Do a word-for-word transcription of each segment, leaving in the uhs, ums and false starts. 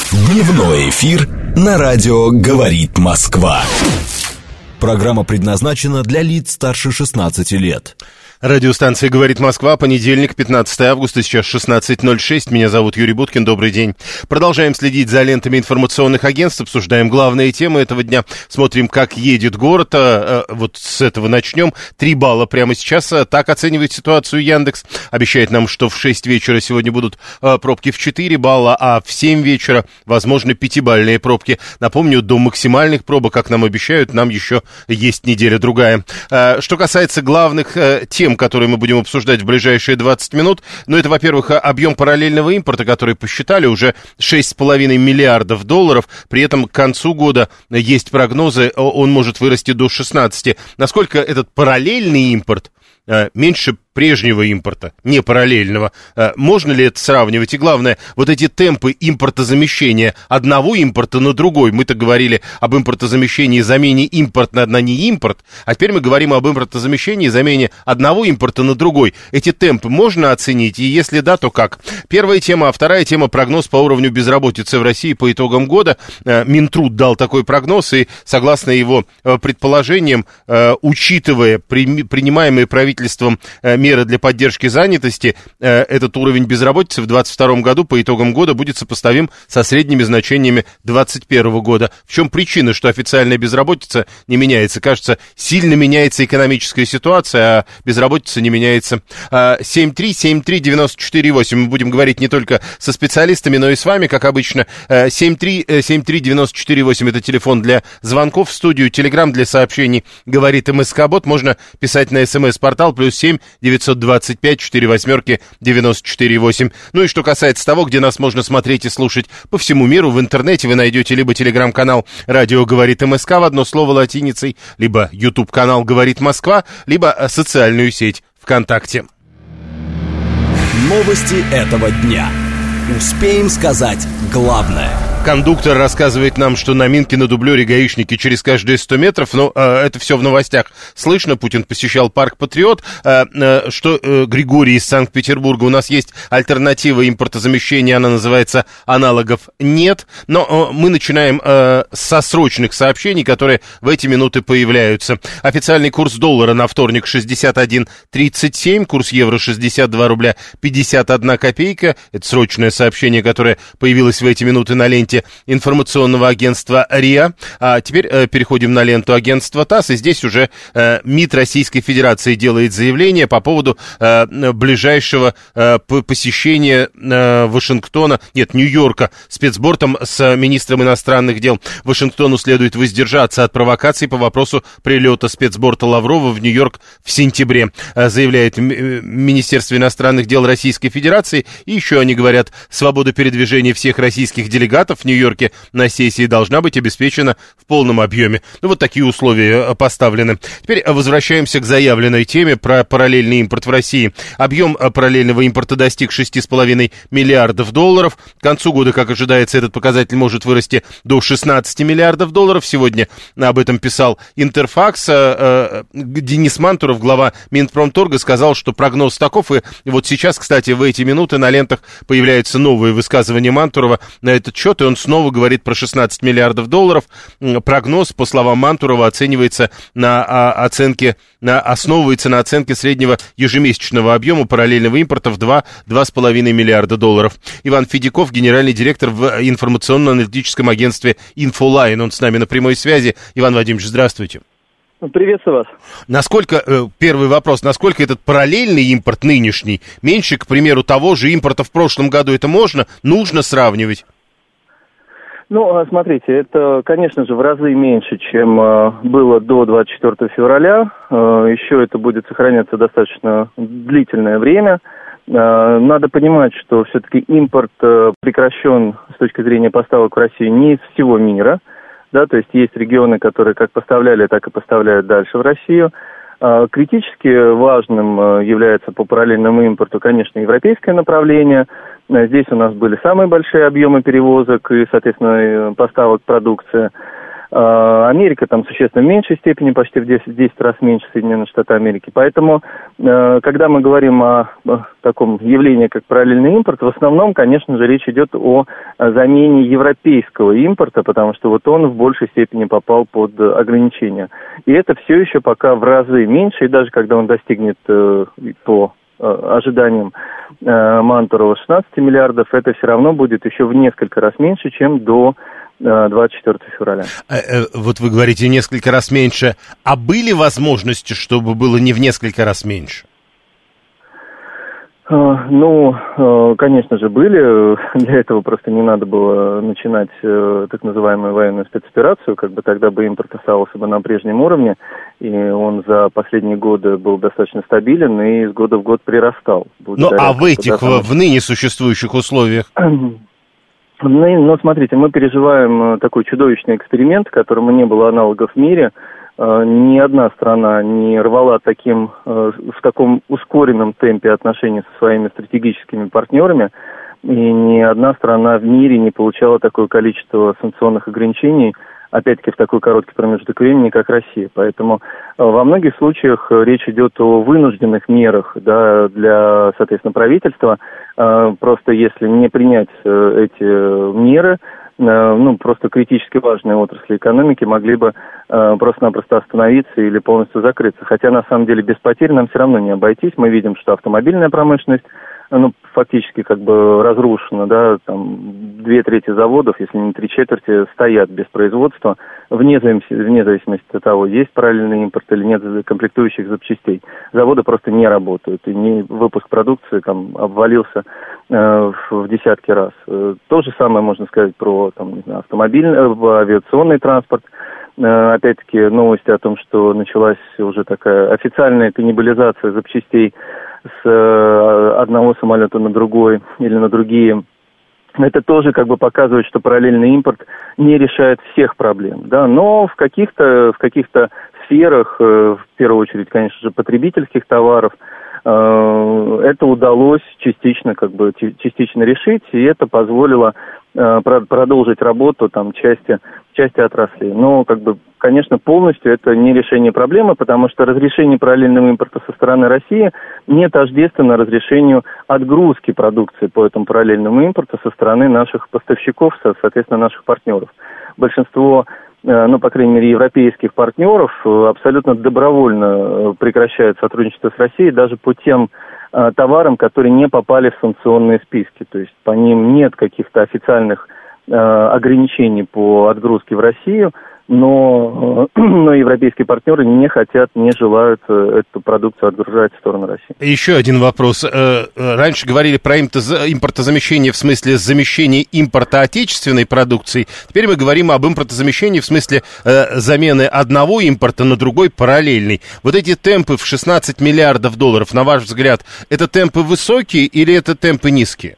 Дневной эфир на радио «Говорит Москва». Программа предназначена для лиц старше шестнадцати лет. Радиостанция «Говорит Москва», понедельник, пятнадцатое августа, сейчас шестнадцать ноль шесть. Меня зовут Юрий Буткин, добрый день. Продолжаем следить за лентами информационных агентств, обсуждаем главные темы этого дня, смотрим, как едет город. Вот с этого начнем. Три балла прямо сейчас. Так оценивает ситуацию Яндекс. Обещает нам, что в шесть вечера сегодня будут пробки в четыре балла, а в семь вечера, возможно, пятибалльные пробки. Напомню, до максимальных пробок, как нам обещают, нам еще есть неделя-другая. Что касается главных тем, которые мы будем обсуждать в ближайшие двадцать минут. Ну, это, во-первых, объем параллельного импорта, который посчитали, уже шесть с половиной миллиардов долларов. При этом к концу года есть прогнозы, он может вырасти до шестнадцати. Насколько этот параллельный импорт меньше прежнего импорта, не параллельного. Можно ли это сравнивать? И главное, вот эти темпы импортозамещения одного импорта на другой. Мы-то говорили об импортозамещении, замене импорт на, на не импорт, а теперь мы говорим об импортозамещении, замене одного импорта на другой. Эти темпы можно оценить? И если да, то как? Первая тема, а вторая тема — прогноз по уровню безработицы в России по итогам года. Минтруд дал такой прогноз, и согласно его предположениям, учитывая принимаемые правительством меры для поддержки занятости, этот уровень безработицы в двадцать втором году по итогам года будет сопоставим со средними значениями двадцать первого года. В чем причина, что официальная безработица не меняется? Кажется, сильно меняется экономическая ситуация, а безработица не меняется. семь три семь три девяносто четыре восемь. Мы будем говорить не только со специалистами, но и с вами, как обычно. семь три семь три девяносто четыре восемь — это телефон для звонков в студию, телеграм для сообщений «Говорит МСК-бот». Можно писать на смс-портал плюс семь девятьсот двадцать пять четыре восьмерки девяносто четыре восемь. Ну и что касается того, где нас можно смотреть и слушать по всему миру, в интернете вы найдете либо телеграм-канал «Радио Говорит МСК» в одно слово латиницей, либо YouTube-канал «Говорит Москва», либо социальную сеть ВКонтакте. Новости этого дня. Успеем сказать главное. Кондуктор рассказывает нам, что на Минке на дублере гаишники через каждые сто метров, но э, это все в новостях слышно. Путин посещал парк «Патриот». Э, э, что э, Григорий из Санкт-Петербурга: у нас есть альтернатива импортозамещения, она называется «Аналогов нет». Но э, мы начинаем э, со срочных сообщений, которые в эти минуты появляются. Официальный курс доллара на вторник шестьдесят один тридцать семь, курс евро шестьдесят два рубля пятьдесят одна копейка. Это срочное сообщение, которое появилось в эти минуты на ленте информационного агентства РИА. А теперь э, переходим на ленту агентства ТАСС, и здесь уже э, МИД Российской Федерации делает заявление по поводу э, ближайшего э, посещения э, Вашингтона, нет, Нью-Йорка спецбортом с министром иностранных дел. Вашингтону следует воздержаться от провокаций по вопросу прилета спецборта Лаврова в Нью-Йорк в сентябре, э, заявляет Министерство иностранных дел Российской Федерации. И еще они говорят: свобода передвижения всех российских делегатов в Нью-Йорке на сессии должна быть обеспечена в полном объеме. Ну, вот такие условия поставлены. Теперь возвращаемся к заявленной теме про параллельный импорт в России. Объем параллельного импорта достиг шесть с половиной миллиардов долларов. К концу года, как ожидается, этот показатель может вырасти до шестнадцати миллиардов долларов. Сегодня об этом писал Интерфакс. Денис Мантуров, глава Минпромторга, сказал, что прогноз таков. И вот сейчас, кстати, в эти минуты на лентах появляются новые высказывания Мантурова на этот счет, и он снова говорит про шестнадцать миллиардов долларов. Прогноз, по словам Мантурова, оценивается на оценке, на, основывается на оценке среднего ежемесячного объема параллельного импорта в два-два с половиной миллиарда долларов. Иван Федяков, генеральный директор в информационно-аналитическом агентстве «Инфолайн». Он с нами на прямой связи. Иван Вадимович, здравствуйте. Приветствую вас. Насколько, э, первый вопрос, насколько этот параллельный импорт нынешний меньше, к примеру, того же импорта в прошлом году? Это можно, нужно сравнивать? Ну, смотрите, это, конечно же, в разы меньше, чем э, было до двадцать четвёртого февраля. Э, еще это будет сохраняться достаточно длительное время. Э, надо понимать, что все-таки импорт э, прекращен с точки зрения поставок в Россию не из всего мира. Да, то есть есть регионы, которые как поставляли, так и поставляют дальше в Россию. Э, критически важным э, является по параллельному импорту, конечно, европейское направление. Здесь у нас были самые большие объемы перевозок и, соответственно, поставок продукции. Америка там существенно в меньшей степени, почти в десять, десять раз меньше Соединенных Штатов Америки. Поэтому, когда мы говорим о таком явлении, как параллельный импорт, в основном, конечно же, речь идет о замене европейского импорта, потому что вот он в большей степени попал под ограничения. И это все еще пока в разы меньше, и даже когда он достигнет по ожиданиям Мантурова шестнадцать миллиардов, это все равно будет еще в несколько раз меньше, чем до двадцать четвёртого февраля. Вот вы говорите несколько раз меньше, а были возможности, чтобы было не в несколько раз меньше? Ну, конечно же, были. Для этого просто не надо было начинать так называемую военную спецоперацию, как бы тогда бы импорт оставался бы на прежнем уровне, и он за последние годы был достаточно стабилен и из года в год прирастал. Ну, а в этих, там... в ныне существующих условиях? Ну, смотрите, мы переживаем такой чудовищный эксперимент, которому не было аналогов в мире. Ни одна страна не рвала таким, в таком ускоренном темпе отношений со своими стратегическими партнерами, и ни одна страна в мире не получала такое количество санкционных ограничений, опять-таки в такой короткий промежуток времени, как Россия. Поэтому во многих случаях речь идет о вынужденных мерах, да, для, соответственно, правительства. Просто если не принять эти меры, ну, просто критически важные отрасли экономики могли бы э, просто-напросто остановиться или полностью закрыться. Хотя, на самом деле, без потерь нам все равно не обойтись. Мы видим, что автомобильная промышленность, ну, фактически как бы разрушена, да, там две трети заводов, если не три четверти, стоят без производства, вне зависимости, вне зависимости от того, есть параллельный импорт или нет комплектующих запчастей. Заводы просто не работают, и не, выпуск продукции там обвалился э, в десятки раз. Э, то же самое можно сказать про там, не знаю, автомобильный, э, авиационный транспорт. Э, опять-таки новости о том, что началась уже такая официальная каннибализация запчастей с э, одного самолета на другой или на другие. Это тоже как бы показывает, что параллельный импорт не решает всех проблем, да, но в каких-то, в каких-то сферах, э, в первую очередь, конечно же, потребительских товаров, э, это удалось частично, как бы, частично решить, и это позволило э, продолжить работу там части, части отраслей. Но, как бы, конечно, полностью это не решение проблемы, потому что разрешение параллельного импорта со стороны России не тождественно разрешению отгрузки продукции по этому параллельному импорту со стороны наших поставщиков, соответственно, наших партнеров. Большинство, ну, по крайней мере, европейских партнеров абсолютно добровольно прекращают сотрудничество с Россией даже по тем товарам, которые не попали в санкционные списки. То есть по ним нет каких-то официальных ограничений по отгрузке в Россию, но, но европейские партнеры не хотят, не желают эту продукцию отгружать в сторону России. Еще один вопрос. Раньше говорили про импортозамещение в смысле замещения импорта отечественной продукции. Теперь мы говорим об импортозамещении в смысле замены одного импорта на другой параллельный. Вот эти темпы в шестнадцать миллиардов долларов, на ваш взгляд, это темпы высокие или это темпы низкие?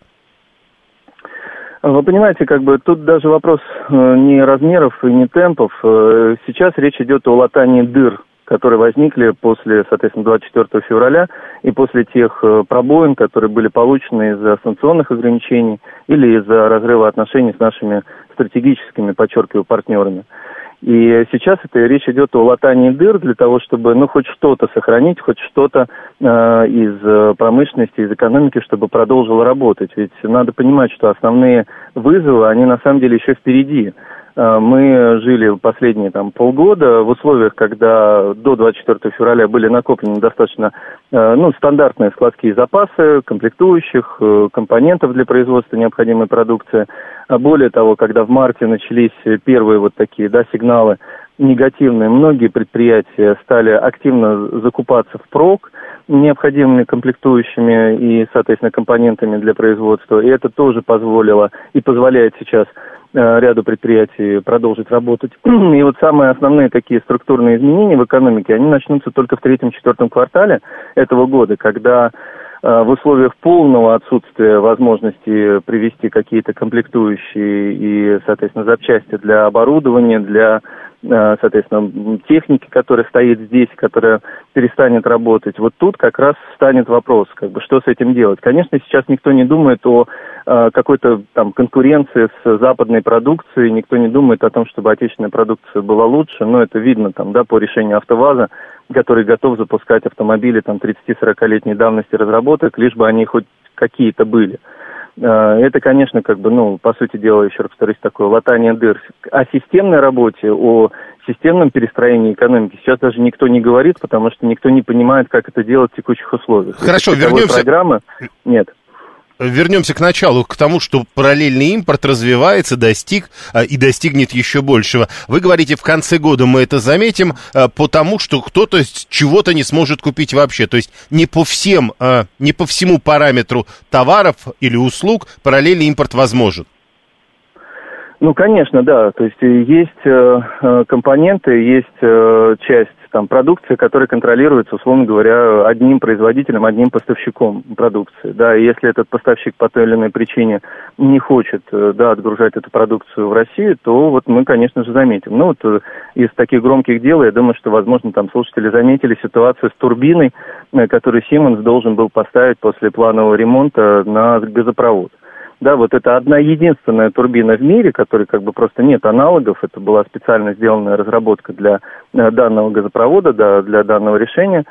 Вы понимаете, как бы тут даже вопрос не размеров и не темпов. Сейчас речь идет о латании дыр, которые возникли после, соответственно, двадцать четвёртого февраля и после тех пробоин, которые были получены из-за санкционных ограничений или из-за разрыва отношений с нашими стратегическими, подчеркиваю, партнерами. И сейчас это речь идет о латании дыр для того, чтобы, ну, хоть что-то сохранить, хоть что-то э, из промышленности, из экономики, чтобы продолжило работать. Ведь надо понимать, что основные вызовы, они на самом деле еще впереди. Э, мы жили последние там полгода в условиях, когда до двадцать четвёртого февраля были накоплены достаточно, э, ну, стандартные складские запасы комплектующих, э, компонентов для производства необходимой продукции. Более того, когда в марте начались первые вот такие, да, сигналы негативные, многие предприятия стали активно закупаться впрок необходимыми комплектующими и, соответственно, компонентами для производства. И это тоже позволило и позволяет сейчас э, ряду предприятий продолжить работать. И вот самые основные такие структурные изменения в экономике, они начнутся только в третьем-четвертом квартале этого года, когда в условиях полного отсутствия возможности привезти какие-то комплектующие и, соответственно, запчасти для оборудования, для соответственно, техники, которая стоит здесь, которая перестанет работать. Вот тут как раз станет вопрос, как бы, что с этим делать. Конечно, сейчас никто не думает о какой-то там конкуренции с западной продукцией, никто не думает о том, чтобы отечественная продукция была лучше, но это видно там, да, по решению АвтоВАЗа, который готов запускать автомобили там тридцати-сорокалетней давности разработок, лишь бы они хоть какие-то были. Это, конечно, как бы, ну, по сути дела, еще раз повторюсь, такое латание дыр. О системной работе, о системном перестроении экономики сейчас даже никто не говорит, потому что никто не понимает, как это делать в текущих условиях. Хорошо, вернемся. Программы нет. Вернемся к началу, к тому, что параллельный импорт развивается, достиг а, и достигнет еще большего. Вы говорите, в конце года мы это заметим, а, потому что кто-то чего-то не сможет купить вообще. То есть не по всем, а, не по всему параметру товаров или услуг параллельный импорт возможен. Ну, конечно, да. То есть есть э, компоненты, есть э, часть там продукции, которая контролируется, условно говоря, одним производителем, одним поставщиком продукции. Да, и если этот поставщик по той или иной причине не хочет, да, отгружать эту продукцию в Россию, то вот мы, конечно же, заметим. Ну, вот из таких громких дел, я думаю, что, возможно, там слушатели заметили ситуацию с турбиной, которую Siemens должен был поставить после планового ремонта на газопровод. Да, вот это одна единственная турбина в мире, которой как бы просто нет аналогов. Это была специально сделанная разработка для данного газопровода, да, для данного решения.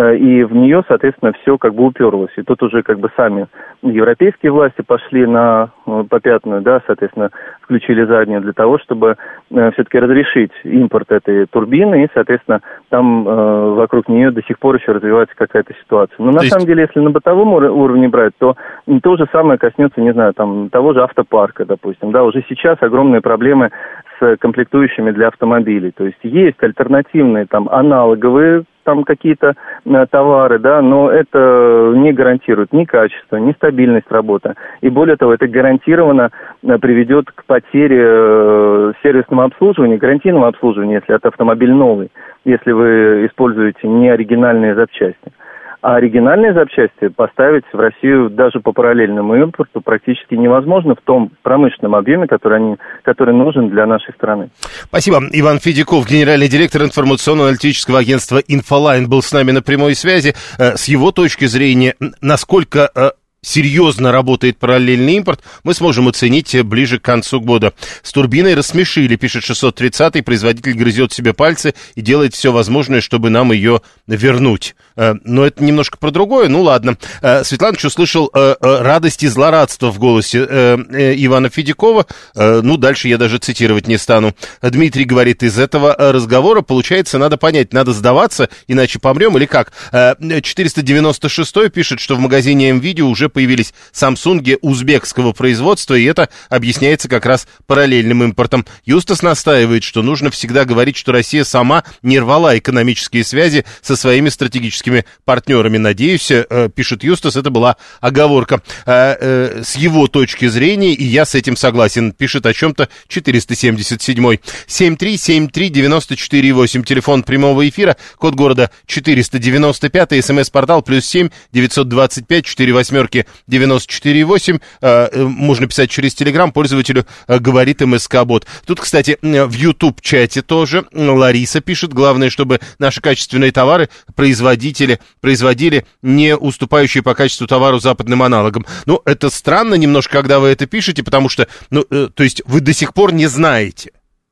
И в нее, соответственно, все как бы уперлось. И тут уже как бы сами европейские власти пошли на попятную, да, соответственно, включили заднюю для того, чтобы все-таки разрешить импорт этой турбины. И, соответственно, там э, вокруг нее до сих пор еще развивается какая-то ситуация. Но на есть... самом деле, если на бытовом уровне брать, то то же самое коснется, не знаю, там, того же автопарка, допустим. Да, уже сейчас огромные проблемы с комплектующими для автомобилей. То есть есть альтернативные, там, аналоговые там какие-то э, товары, да, но это не гарантирует ни качество, ни стабильность работы. И более того, это гарантированно э, приведет к потере э, сервисного обслуживания, гарантийного обслуживания, если это автомобиль новый, если вы используете не оригинальные запчасти. А оригинальные запчасти поставить в Россию даже по параллельному импорту практически невозможно в том промышленном объеме, который, они, который нужен для нашей страны. Спасибо. Иван Федяков, генеральный директор информационно-аналитического агентства «Инфолайн», был с нами на прямой связи. С его точки зрения, насколько серьезно работает параллельный импорт, мы сможем оценить ближе к концу года. С турбиной рассмешили, пишет шестьсот тридцатый, производитель грызет себе пальцы и делает все возможное, чтобы нам ее вернуть. Но это немножко про другое, ну ладно. Светланович услышал радость и злорадство в голосе Ивана Федякова, ну дальше я даже цитировать не стану. Дмитрий говорит, из этого разговора, получается, надо понять, надо сдаваться, иначе помрем или как? четыреста девяносто шестой пишет, что в магазине МВидео уже появились Samsung узбекского производства, и это объясняется как раз параллельным импортом. Юстас настаивает, что нужно всегда говорить, что Россия сама не рвала экономические связи со своими стратегическими партнерами. Надеюсь, э, пишет Юстас, это была оговорка. Э, э, с его точки зрения, и я с этим согласен, пишет о чем-то четыреста семьдесят седьмой. семь три семь три девять четыре восемь, телефон прямого эфира, код города четыреста девяносто пять, смс-портал плюс семь девятьсот двадцать пять четыре восьмерки девяносто четыре восемь, э, можно писать через Телеграм, пользователю э, говорит МСК-бот. Тут, кстати, в YouTube-чате тоже Лариса пишет, главное, чтобы наши качественные товары производители производили не уступающие по качеству товару западным аналогам. Ну, это странно немножко, когда вы это пишете, потому что, ну, э, то есть вы до сих пор не знаете,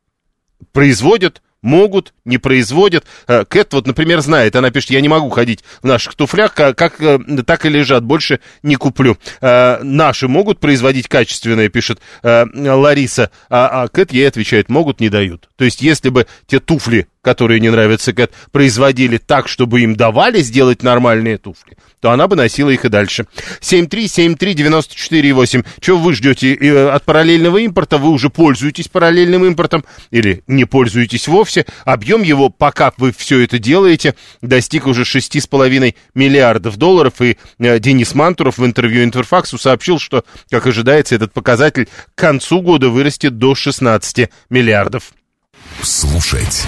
производят, могут, не производят. Кэт вот, например, знает, она пишет, я не могу ходить в наших туфлях, как, как так и лежат, больше не куплю. Наши могут производить качественные, пишет Лариса, а, а Кэт ей отвечает, могут, не дают. То есть, если бы те туфли, которые не нравятся Кэт, производили так, чтобы им давали сделать нормальные туфли, то она бы носила их и дальше. семь три семь три девять четыре восемь. Чего вы ждете от параллельного импорта? Вы уже пользуетесь параллельным импортом или не пользуетесь вовсе? Объем его, пока вы все это делаете, достиг уже шесть с половиной миллиардов долларов. И Денис Мантуров в интервью Интерфаксу сообщил, что, как ожидается, этот показатель к концу года вырастет до шестнадцати миллиардов. Слушать,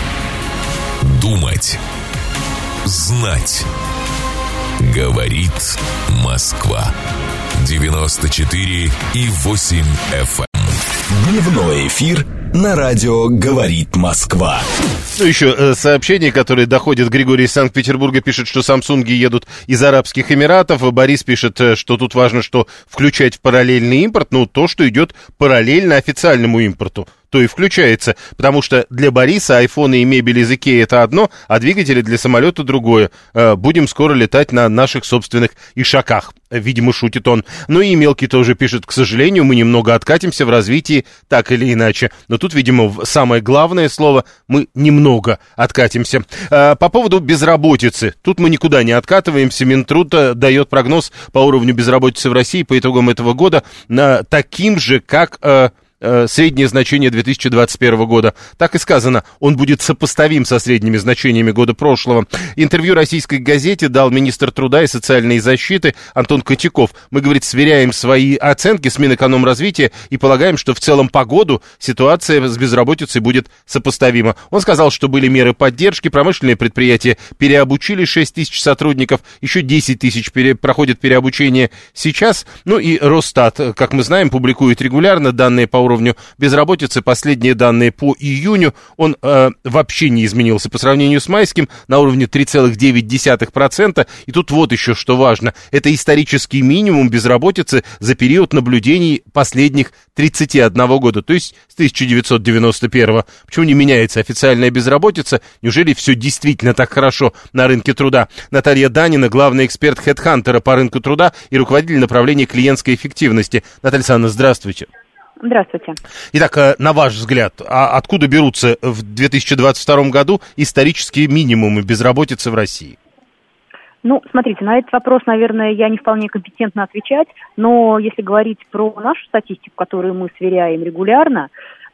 думать, знать. Говорит Москва. девяносто четыре и восемь эф эм. Дневной эфир на радио «Говорит Москва». Ну, еще э, сообщение, которое доходит. Григорий из Санкт-Петербурга пишет, что самсунги едут из Арабских Эмиратов. Борис пишет, что тут важно, что включать в параллельный импорт, ну, то, что идет параллельно официальному импорту, то и включается, потому что для Бориса айфоны и мебель из Икеи это одно, а двигатели для самолета другое. Э, будем скоро летать на наших собственных ишаках. Видимо, шутит он. Ну и Мелкий тоже пишет, к сожалению, мы немного откатимся в развитии, так или иначе. Но тут, видимо, самое главное слово, мы немного откатимся. Э, по поводу безработицы. Тут мы никуда не откатываемся. Минтруд дает прогноз по уровню безработицы в России по итогам этого года на таким же, как... Э, среднее значение две тысячи двадцать первого года. Так и сказано, он будет сопоставим со средними значениями года прошлого. Интервью российской газете дал министр труда и социальной защиты Антон Котяков. Мы, говорит, сверяем свои оценки с Минэкономразвития и полагаем, что в целом по году ситуация с безработицей будет сопоставима. Он сказал, что были меры поддержки, промышленные предприятия переобучили шесть тысяч сотрудников, еще десять тысяч пере, проходят переобучение сейчас. Ну и Росстат, как мы знаем, публикует регулярно данные по уровню уровню безработицы. Последние данные по июню, он э, вообще не изменился по сравнению с майским, на уровне три целых девять десятых процента. И тут вот еще что важно. Это исторический минимум безработицы за период наблюдений последних тридцати одного года, то есть с тысяча девятьсот девяносто первого. Почему не меняется официальная безработица? Неужели все действительно так хорошо на рынке труда? Наталья Данина, главный эксперт HeadHunter по рынку труда и руководитель направления клиентской эффективности. Наталья Александровна, здравствуйте. Здравствуйте. Итак, на ваш взгляд, а откуда берутся в две тысячи двадцать втором году исторические минимумы безработицы в России? Ну, смотрите, на этот вопрос, наверное, я не вполне компетентна отвечать, но если говорить про нашу статистику, которую мы сверяем регулярно,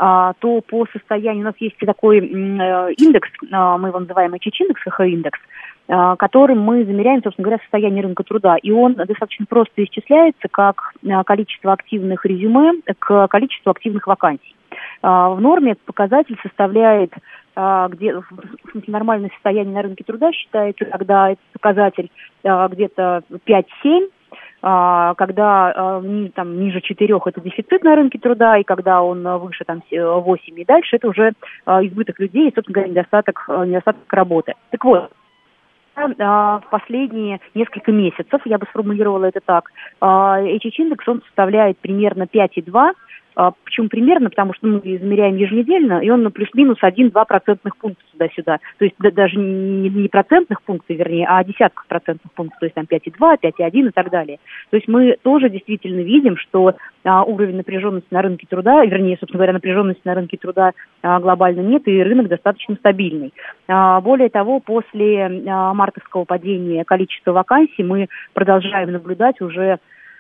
то по состоянию, у нас есть такой индекс, мы его называем эйч эйч-индекс, ха ха-индекс, которым мы замеряем, собственно говоря, состояние рынка труда. И он достаточно просто исчисляется как количество активных резюме к количеству активных вакансий. В норме этот показатель составляет, где, в смысле, нормальное состояние на рынке труда считается, когда этот показатель где-то пять-семь, когда там, ниже четырех это дефицит на рынке труда, и когда он выше там, восемь и дальше, это уже избыток людей и, собственно говоря, недостаток, недостаток работы. Так вот, в последние несколько месяцев, я бы сформулировала это так, эйч эйч-индекс, он составляет примерно пять и два. Почему примерно? Потому что мы измеряем еженедельно, и он на плюс-минус один-два процентных пункта туда-сюда. То есть да, даже не, не процентных пунктов, вернее, а десятков процентных пунктов. То есть там пять и два, пять и один и так далее. То есть мы тоже действительно видим, что а, уровень напряженности на рынке труда, вернее, собственно говоря, напряженности на рынке труда а, глобально нет, и рынок достаточно стабильный. А, более того, после а, мартовского падения количества вакансий мы продолжаем наблюдать уже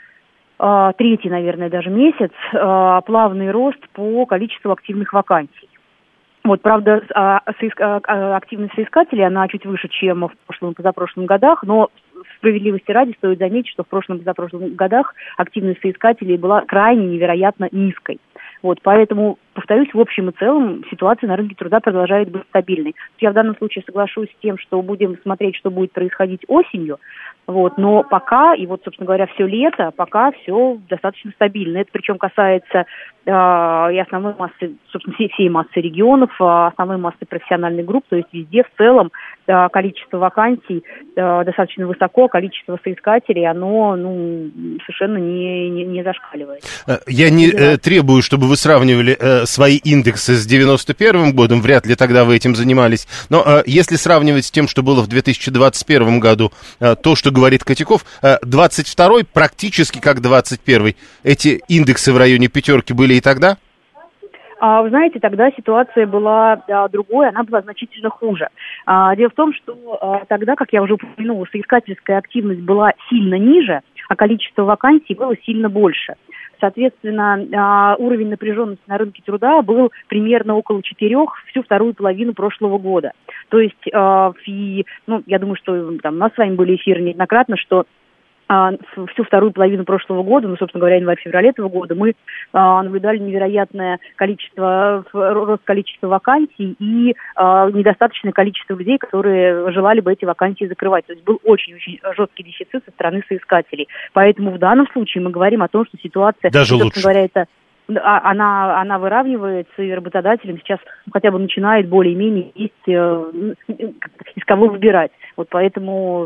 третий, наверное, даже месяц, плавный рост по количеству активных вакансий. Вот, правда, активность соискателей, она чуть выше, чем в прошлом и позапрошлом годах, но справедливости ради стоит заметить, что в прошлом и позапрошлом годах активность соискателей была крайне невероятно низкой. Вот, поэтому, повторюсь, в общем и целом ситуация на рынке труда продолжает быть стабильной. Я в данном случае соглашусь с тем, что будем смотреть, что будет происходить осенью, вот, но пока, и вот, собственно говоря, все лето, пока все достаточно стабильно. Это причем касается э, и основной массы, собственно, всей, всей массы регионов, э, основной массы профессиональных групп, то есть везде в целом э, количество вакансий э, достаточно высоко, количество соискателей, оно ну, совершенно не, не, не зашкаливает. Я не э, требую, чтобы вы сравнивали э, свои индексы с девяносто первым годом, вряд ли тогда вы этим занимались, но э, если сравнивать с тем, что было в две тысячи двадцать первом году, э, то, что говорит Котяков, э, двадцать второй практически как двадцать первый, эти индексы в районе пятерки были и тогда? А, вы знаете, тогда ситуация была а, другой, она была значительно хуже. А, дело в том, что а, тогда, как я уже упомянула, соискательская активность была сильно ниже, а количество вакансий было сильно больше. Соответственно, уровень напряженности на рынке труда был примерно около четырех всю вторую половину прошлого года. То есть, и, ну, я думаю, что там, у нас с вами были эфиры неоднократно, что всю вторую половину прошлого года, ну, собственно говоря, январь-февраль этого года, мы а, наблюдали невероятное количество, рост количества вакансий и а, недостаточное количество людей, которые желали бы эти вакансии закрывать. То есть был очень-очень жесткий дефицит со стороны соискателей. Поэтому в данном случае мы говорим о том, что ситуация... Даже лучше. Говоря, это... она, она выравнивается, и работодателям сейчас хотя бы начинает более-менее есть из кого выбирать. Вот поэтому...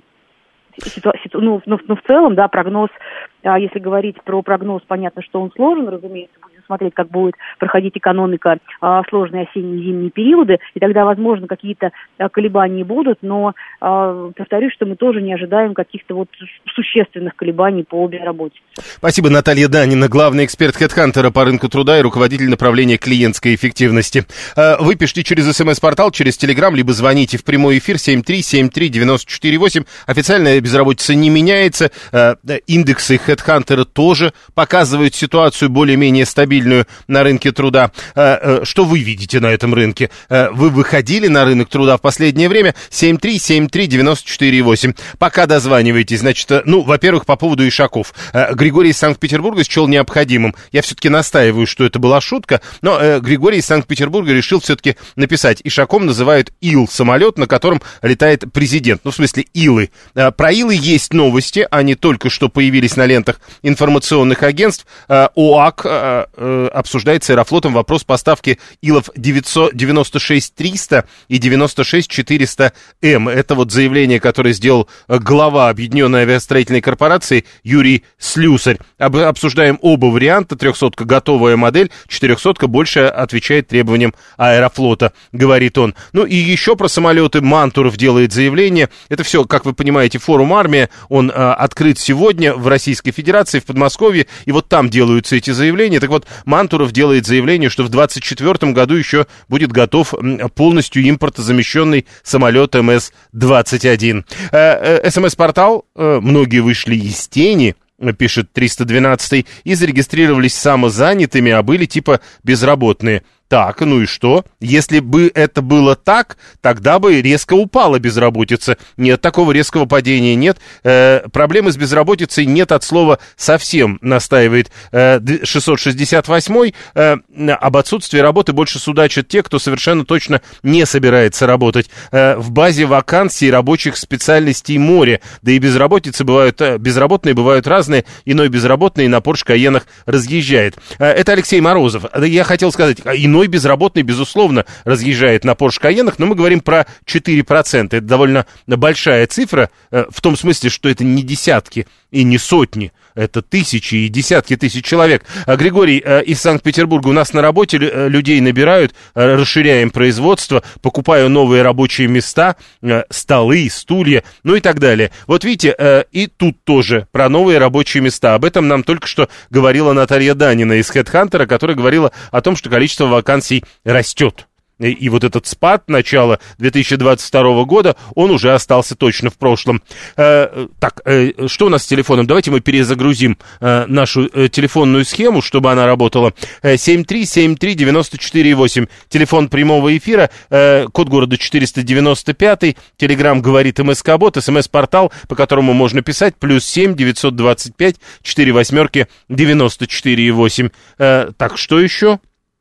Ситуа- ситу- ну, ну, ну, в целом, да, прогноз, а если говорить про прогноз, понятно, что он сложен, разумеется, будем смотреть, как будет проходить экономика а, сложные осенние и зимние периоды, и тогда, возможно, какие-то а, колебания будут, но а, повторюсь, что мы тоже не ожидаем каких-то вот существенных колебаний по безработице. Спасибо, Наталья Данина, главный эксперт HeadHunter по рынку труда и руководитель направления клиентской эффективности. Вы пишите через СМС-портал, через Телеграм, либо звоните в прямой эфир семь три семь три девять четыре восемь. Официальная безработица не меняется, индексы HeadHunter тоже показывают ситуацию более-менее стабильную на рынке труда. Что вы видите на этом рынке? Вы выходили на рынок труда в последнее время? семь три семь три девять четыре восемь. Пока дозваниваетесь, значит, ну, во-первых, по поводу ишаков. Григорий из Санкт-Петербурга счел необходимым. Я все-таки настаиваю, что это была шутка, но э, Григорий из Санкт-Петербурга решил все-таки написать. Ишаком называют Ил-самолет, на котором летает президент. Ну, в смысле, Илы. Э, про Илы есть новости, они только что появились на лентах информационных агентств. Э, ОАК э, э, обсуждает с Аэрофлотом вопрос поставки Илов девяносто шесть триста и девяносто шесть четыреста эм. Это вот заявление, которое сделал глава Объединенной авиастроительной корпорации Юрий Слюсарь. Об, обсуждаем оба варианта. Трехсотка готовая модель, четырехсотка больше отвечает требованиям Аэрофлота, говорит он. Ну и еще про самолеты Мантуров делает заявление. Это все, как вы понимаете, форум «Армия». Он а, открыт сегодня в Российской Федерации, в Подмосковье, и вот там делаются эти заявления. Так вот, Мантуров делает заявление, что в двадцать четвёртом году еще будет готов полностью импортозамещенный самолет эм эс двадцать один. СМС-портал «Многие вышли из тени», пишет триста двенадцатый, и зарегистрировались самозанятыми, а были типа безработные. Так, ну и что? Если бы это было так, тогда бы резко упала безработица. Нет, такого резкого падения нет. Э, проблемы с безработицей нет от слова «совсем», настаивает э, шестьсот шестьдесят восьмой. Э, об отсутствии работы больше судачат те, кто совершенно точно не собирается работать. Э, в базе вакансий рабочих специальностей море. Да и безработицы бывают, э, безработные бывают разные. Иной безработный на Порш Кайенах разъезжает. Э, это Алексей Морозов. Я хотел сказать, иной безработный, безусловно, разъезжает на Порш Кайенах, но мы говорим про четыре процента. Это довольно большая цифра, в том смысле, что это не десятки и не сотни, это тысячи и десятки тысяч человек. Григорий из Санкт-Петербурга: у нас на работе людей набирают, расширяем производство, покупаю новые рабочие места, столы, стулья, ну и так далее. Вот видите, и тут тоже про новые рабочие места. Об этом нам только что говорила Наталья Данина из HeadHunter, которая говорила о том, что количество вакансий растет. И, и вот этот спад начала две тысячи двадцать второго года, он уже остался точно в прошлом. Э, так, э, что у нас с телефоном? Давайте мы перезагрузим э, нашу э, телефонную схему, чтобы она работала. Э, семь три семь три девять четыре восемь. Телефон прямого эфира, э, код города четыреста девяносто пять. Телеграм говорит МСК-бот, СМС-портал, по которому можно писать, плюс семь девятьсот двадцать пять четыре восьмерки девяносто четыре восемь. Э, так, что еще?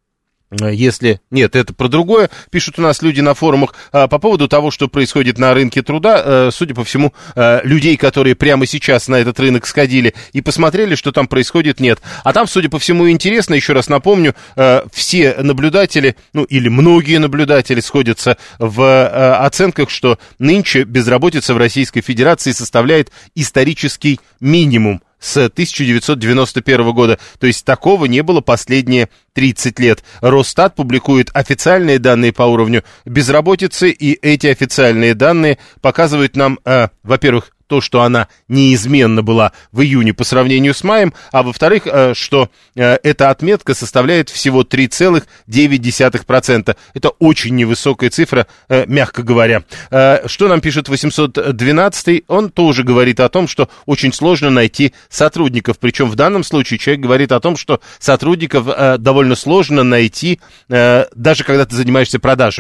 Если... Нет, это про другое. Пишут у нас люди на форумах по поводу того, что происходит на рынке труда. Судя по всему, людей, которые прямо сейчас на этот рынок сходили и посмотрели, что там происходит, нет. А там, судя по всему, интересно. Еще раз напомню, все наблюдатели, ну или многие наблюдатели сходятся в оценках, что нынче безработица в Российской Федерации составляет исторический минимум с тысяча девятьсот девяносто первого года. То есть такого не было последние тридцать лет. Росстат публикует официальные данные по уровню безработицы, и эти официальные данные показывают нам, э, во-первых, то, что она неизменно была в июне по сравнению с маем, а во-вторых, что эта отметка составляет всего три целых девять десятых процента. Это очень невысокая цифра, мягко говоря. Что нам пишет восемьсот двенадцатый? Он тоже говорит о том, что очень сложно найти сотрудников. Причем в данном случае человек говорит о том, что сотрудников довольно сложно найти, даже когда ты занимаешься продажами.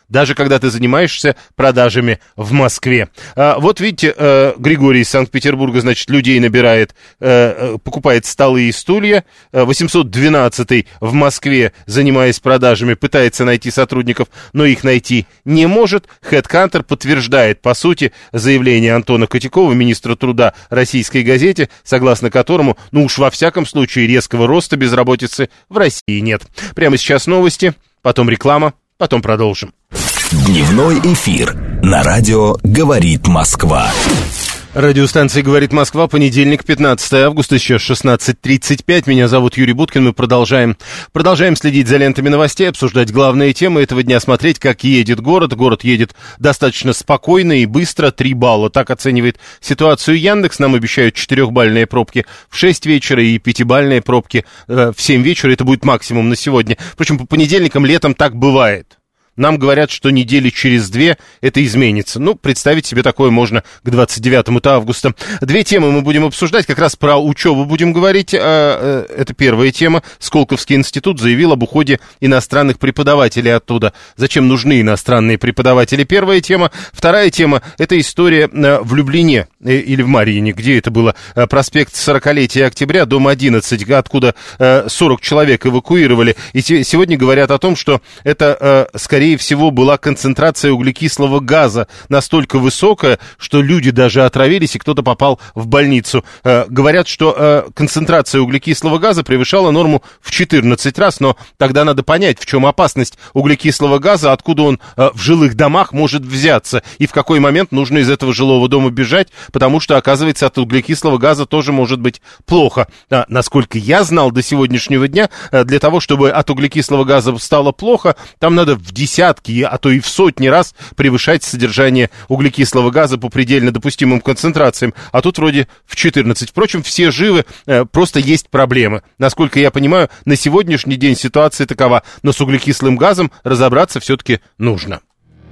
даже когда ты занимаешься продажами в Москве. А, вот видите, э, Григорий из Санкт-Петербурга, значит, людей набирает, э, покупает столы и стулья. восемьсот двенадцатый в Москве, занимаясь продажами, пытается найти сотрудников, но их найти не может. HeadHunter подтверждает, по сути, заявление Антона Котякова, министра труда российской газете, согласно которому, ну уж во всяком случае, резкого роста безработицы в России нет. Прямо сейчас новости, потом реклама, потом продолжим. Дневной эфир на радио «Говорит Москва». Радиостанция «Говорит Москва», понедельник, пятнадцатое августа, сейчас шестнадцать тридцать пять. Меня зовут Юрий Буткин, мы продолжаем. Продолжаем следить за лентами новостей, обсуждать главные темы этого дня, смотреть, как едет город. Город едет достаточно спокойно и быстро, три балла. Так оценивает ситуацию Яндекс. Нам обещают четырехбальные пробки в шесть вечера и пятибальные пробки э, в семь вечера. Это будет максимум на сегодня. Впрочем, по понедельникам летом так бывает. Нам говорят, что недели через две это изменится. Ну, представить себе такое можно к двадцать девятому августа. Две темы мы будем обсуждать. Как раз про учебу будем говорить. Это первая тема. Сколковский институт заявил об уходе иностранных преподавателей оттуда. Зачем нужны иностранные преподаватели? Первая тема. Вторая тема – это история в Люблине или в Марьине. Где это было? Проспект сорокалетия октября, дом одиннадцать, откуда сорок человек эвакуировали. И сегодня говорят о том, что это скорее всего, была концентрация углекислого газа настолько высокая, что люди даже отравились, и кто-то попал в больницу. Э, говорят, что э, концентрация углекислого газа превышала норму в четырнадцать раз, но тогда надо понять, в чем опасность углекислого газа, откуда он э, в жилых домах может взяться, и в какой момент нужно из этого жилого дома бежать, потому что, оказывается, от углекислого газа тоже может быть плохо. А, насколько я знал до сегодняшнего дня, э, для того, чтобы от углекислого газа стало плохо, там надо в десятки, а то и в сотни раз превышать содержание углекислого газа по предельно допустимым концентрациям, а тут вроде в четырнадцать. Впрочем, все живы, э, просто есть проблемы. Насколько я понимаю, на сегодняшний день ситуация такова, но с углекислым газом разобраться все-таки нужно.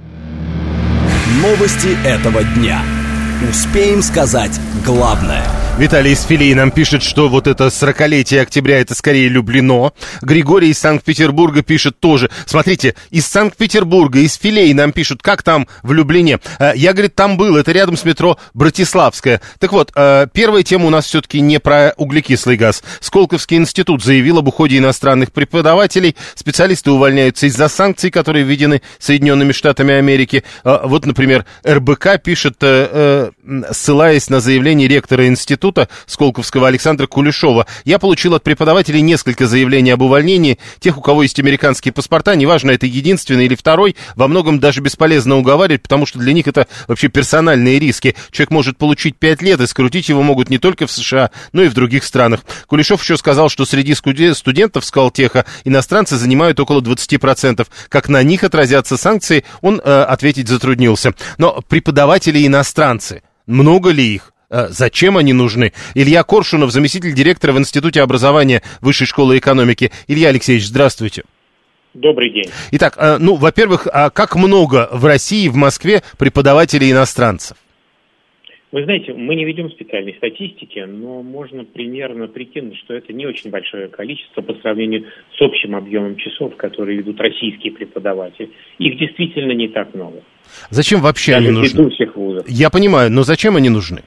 Новости этого дня. Успеем сказать главное. Виталий из Филей нам пишет, что вот это сорокалетие октября, это скорее Люблино. Григорий из Санкт-Петербурга пишет тоже. Смотрите, из Санкт-Петербурга, из Филей нам пишут, как там в Люблине. Я, говорит, там был, это рядом с метро Братиславская. Так вот, первая тема у нас все-таки не про углекислый газ. Сколковский институт заявил об уходе иностранных преподавателей. Специалисты увольняются из-за санкций, которые введены Соединенными Штатами Америки. Вот, например, эр бэ ка пишет, ссылаясь на заявление ректора института Сколковского Александра Кулешова: я получил от преподавателей несколько заявлений об увольнении. Тех, у кого есть американские паспорта, неважно, это единственный или второй, во многом даже бесполезно уговаривать, потому что для них это вообще персональные риски. Человек может получить пять лет, и скрутить его могут не только в США, но и в других странах. Кулешов еще сказал, что среди студентов Скалтеха иностранцы занимают около двадцать процентов. Как на них отразятся санкции, он э, ответить затруднился. Но преподаватели иностранцы, много ли их? Зачем они нужны? Илья Коршунов, заместитель директора в Институте образования Высшей школы экономики. Илья Алексеевич, здравствуйте. Добрый день. Итак, ну, во-первых, а как много в России, в Москве преподавателей иностранцев? Вы знаете, мы не ведем специальной статистики, но можно примерно прикинуть, что это не очень большое количество по сравнению с общим объемом часов, которые ведут российские преподаватели. Их действительно не так много. Зачем вообще Даже они нужны? всех вузов. Я понимаю, но зачем они нужны?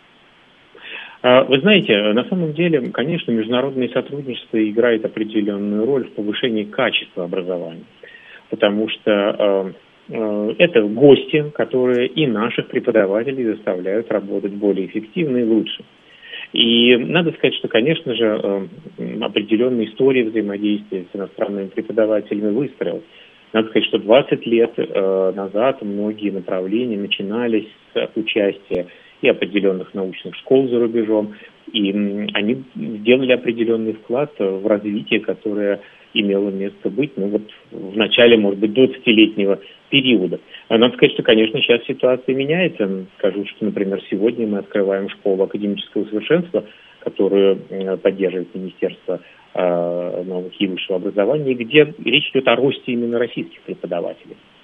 Вы знаете, на самом деле, конечно, международное сотрудничество играет определенную роль в повышении качества образования, потому что э, это гости, которые и наших преподавателей заставляют работать более эффективно и лучше. И надо сказать, что, конечно же, э, определенная история взаимодействия с иностранными преподавателями выстроилась. Надо сказать, что двадцать лет э, назад многие направления начинались с участия и определенных научных школ за рубежом, и они сделали определенный вклад в развитие, которое имело место быть, ну вот в начале, может быть, двадцатилетнего периода. Надо сказать, что, конечно, сейчас ситуация меняется. Скажу, что, например, сегодня мы открываем школу академического совершенства, которую поддерживает Министерство науки и высшего образования, где речь идет о росте именно российских преподавателей.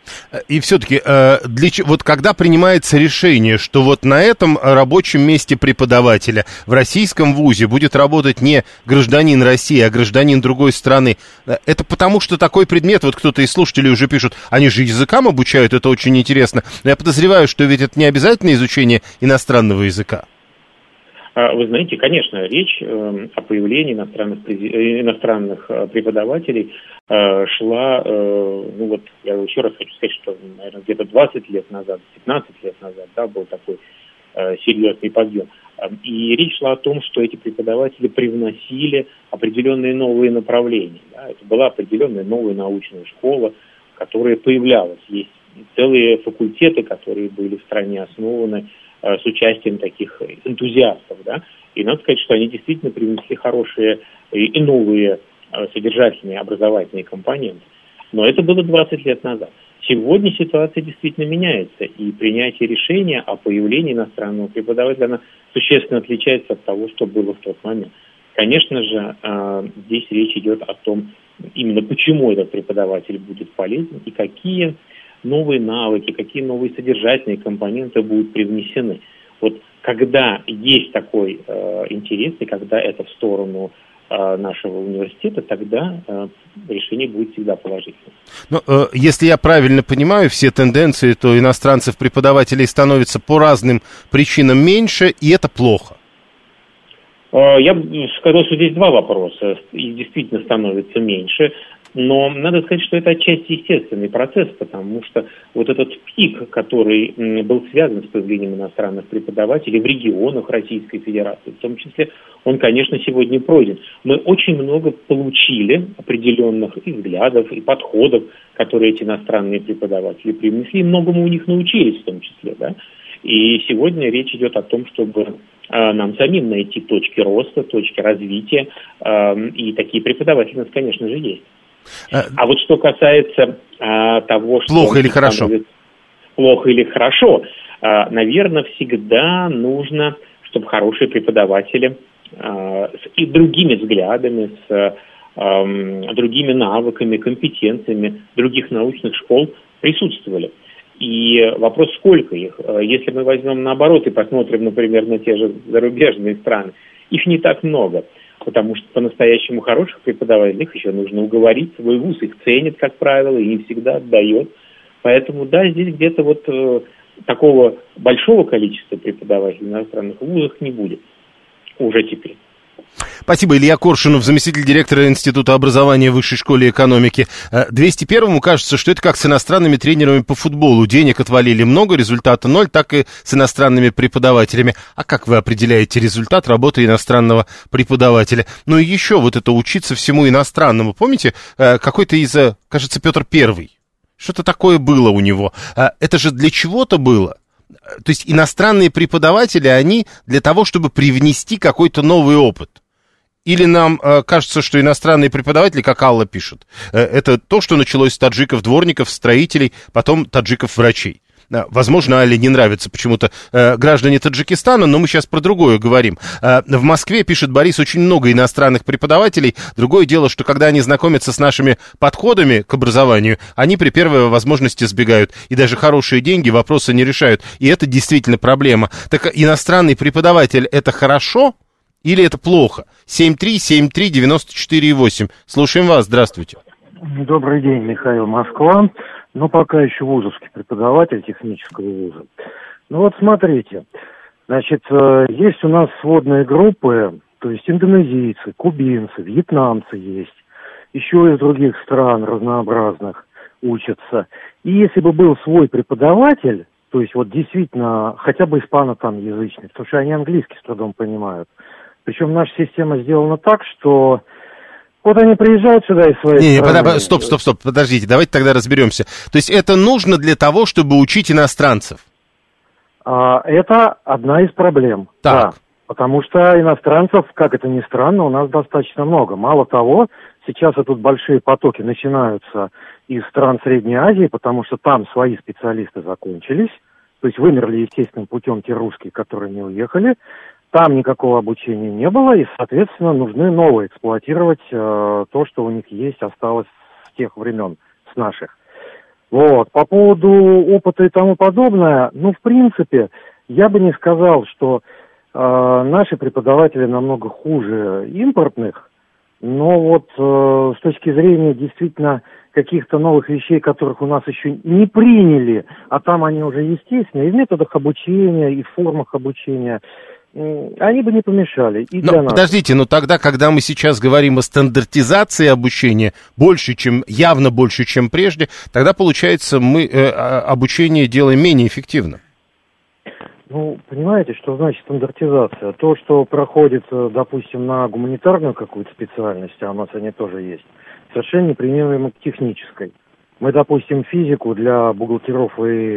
И все-таки, для, вот когда принимается решение, что вот на этом рабочем месте преподавателя в российском вузе будет работать не гражданин России, а гражданин другой страны, это потому, что такой предмет, вот кто-то из слушателей уже пишут, они же языкам обучают, это очень интересно, но я подозреваю, что ведь это не обязательно изучение иностранного языка. Вы знаете, конечно, речь э, о появлении иностранных, иностранных преподавателей э, шла, э, ну вот, я еще раз хочу сказать, что, наверное, где-то двадцать лет назад, пятнадцать лет назад, да, был такой э, серьезный подъем. И речь шла о том, что эти преподаватели привносили определенные новые направления. Да. Это была определенная новая научная школа, которая появлялась. Есть целые факультеты, которые были в стране основаны с участием таких энтузиастов, да, и надо сказать, что они действительно привнесли хорошие и новые содержательные образовательные компоненты. Но это было двадцать лет назад. Сегодня ситуация действительно меняется, и принятие решения о появлении иностранного преподавателя, она существенно отличается от того, что было в тот момент. Конечно же, здесь речь идет о том, именно почему этот преподаватель будет полезен и какие новые навыки, какие новые содержательные компоненты будут привнесены. Вот когда есть такой э, интерес, и когда это в сторону э, нашего университета, тогда э, решение будет всегда положительным. Ну, э, если я правильно понимаю все тенденции, то иностранцев-преподавателей становится по разным причинам меньше, и это плохо. Э, я бы сказал, что здесь два вопроса. Их действительно становится меньше. Но надо сказать, что это отчасти естественный процесс, потому что вот этот пик, который был связан с появлением иностранных преподавателей в регионах Российской Федерации, в том числе, он, конечно, сегодня пройден. Мы очень много получили определенных и взглядов, и подходов, которые эти иностранные преподаватели привнесли, и многому у них научились в том числе, да. И сегодня речь идет о том, чтобы э, нам самим найти точки роста, точки развития, э, и такие преподаватели у нас, конечно же, есть. А вот что касается а, того, что... Плохо или хорошо? Плохо или хорошо. А, наверное, всегда нужно, чтобы хорошие преподаватели а, с и другими взглядами, с а, другими навыками, компетенциями других научных школ присутствовали. И вопрос, сколько их? Если мы возьмем наоборот и посмотрим, например, на те же зарубежные страны, их не так много. Потому что по-настоящему хороших преподавателей их еще нужно уговорить, свой вуз их ценит, как правило, и не всегда отдает. Поэтому, да, здесь где-то вот э, такого большого количества преподавателей в иностранных вузах не будет уже теперь. Спасибо. Илья Коршунов, заместитель директора Института образования Высшей школы экономики. двести первому кажется, что это как с иностранными тренерами по футболу. Денег отвалили много, результата ноль, так и с иностранными преподавателями. А как вы определяете результат работы иностранного преподавателя? Ну и еще вот это учиться всему иностранному. Помните, какой-то из, кажется, Петр Первый. Что-то такое было у него. Это же для чего-то было. То есть иностранные преподаватели, они для того, чтобы привнести какой-то новый опыт. Или нам э, кажется, что иностранные преподаватели, как Алла пишет, э, это то, что началось с таджиков-дворников, строителей, потом таджиков-врачей. Э, возможно, Алле не нравятся почему-то э, граждане Таджикистана, но мы сейчас про другое говорим. Э, в Москве, пишет Борис, очень много иностранных преподавателей. Другое дело, что когда они знакомятся с нашими подходами к образованию, они при первой возможности сбегают. И даже хорошие деньги вопросы не решают. И это действительно проблема. Так иностранный преподаватель — это хорошо? Или это плохо? семь три семь три девять четыре восемь. Слушаем вас. Здравствуйте. Добрый день, Михаил, Москва. Ну, пока еще вузовский преподаватель технического вуза. Ну, вот смотрите. Значит, есть у нас сводные группы, то есть индонезийцы, кубинцы, вьетнамцы есть. Еще из других стран разнообразных учатся. И если бы был свой преподаватель, то есть вот действительно хотя бы испано там язычный, потому что они английский с трудом понимают. Причем наша система сделана так, что вот они приезжают сюда из своей не, страны. Не, стоп, стоп, стоп, подождите, давайте тогда разберемся. То есть это нужно для того, чтобы учить иностранцев? А, это одна из проблем. Так. Да, потому что иностранцев, как это ни странно, у нас достаточно много. Мало того, сейчас и тут большие потоки начинаются из стран Средней Азии, потому что там свои специалисты закончились. То есть вымерли естественным путем те русские, которые не уехали. Там никакого обучения не было, и, соответственно, нужны новые эксплуатировать э, то, что у них есть, осталось с тех времен, с наших. Вот. По поводу опыта и тому подобное, ну, в принципе, я бы не сказал, что э, наши преподаватели намного хуже импортных, но вот э, с точки зрения действительно каких-то новых вещей, которых у нас еще не приняли, а там они уже естественные, и в методах обучения, и в формах обучения, э, они бы не помешали. И но, для нас. Подождите, но тогда, когда мы сейчас говорим о стандартизации обучения, больше, чем, явно больше, чем прежде, тогда, получается, мы э, обучение делаем менее эффективно. Ну, понимаете, что значит стандартизация? То, что проходит, допустим, на гуманитарную какую-то специальность, а у нас они тоже есть, совершенно неприменимо к технической. Мы, допустим, физику для бухгалтеров и